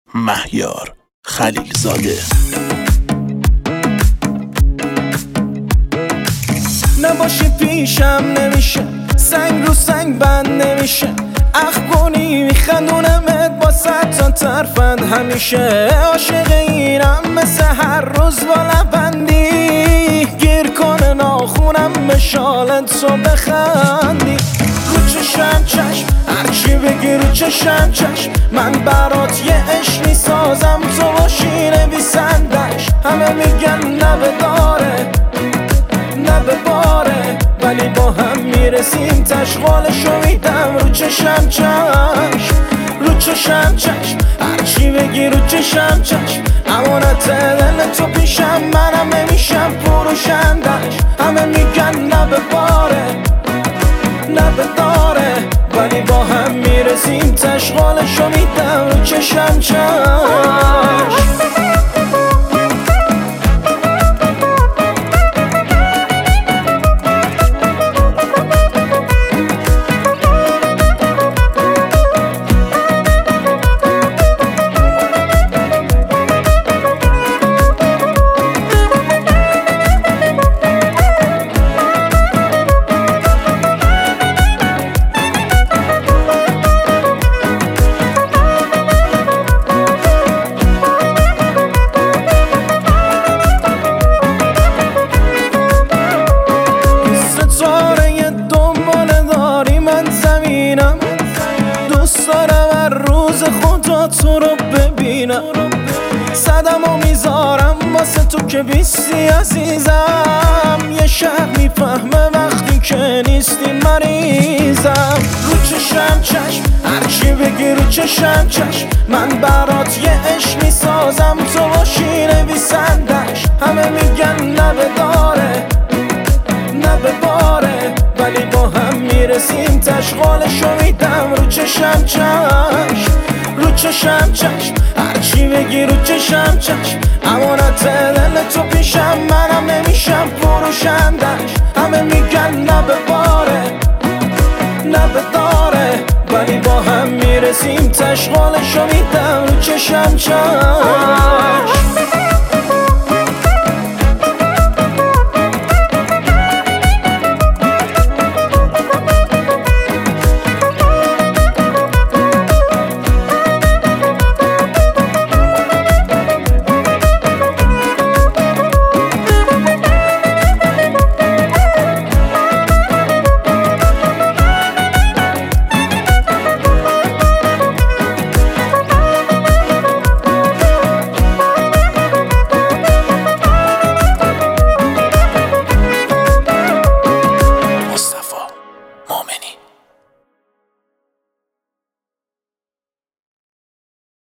مهیار خلیلزاده. نباشی پیشم نمیشه، سنگ رو سنگ بند نمیشه، اخ کنی میخندونمت با 100 تا ترفند. همیشه عاشق اینم مثل هر روز با لبندی، گیر کنه ناخونم به شالت تو بخندی. رو چشم چشم هرچی بگی، رو چشم چشم من برات یه عشق میسازم، تو باشی نویسندش. همه میگن نبه داره نبه باره، ولی با هم میرسیم تشغالشو میدم. رو چشم چشم رو چشم چشم هرچی بگی، رو چشم چشم امانت دل تو پیشم، منم نمیشم فروشندش. همه میگن نبه باره نبه داره، ولی با هم میرسیم تشغالشو میدم. رو چشم چشم دوست دارم هر روز خدا تو رو ببینم، صدمو میذارم واسه تو که بیستی عزیزم. یه شهر میفهمه وقتی که نیستی مریضم. رو چشم چشم هرچی بگی، رو چشم چشم من برات یه عشق میسازم، تو باشی نویسندش. همه میگن نبه داره نبه باره، ولی با هم میرسیم تشغالشو میدم. رو چشم چشم رو چشم چشم هرچی بگی، رو چشم چشم امانت دل تو پیشم، منم نمیشم فروشندش. همه میگن نبه باره نبه داره، ولی با هم میرسیم تشغالشو میدم. رو چشم چشم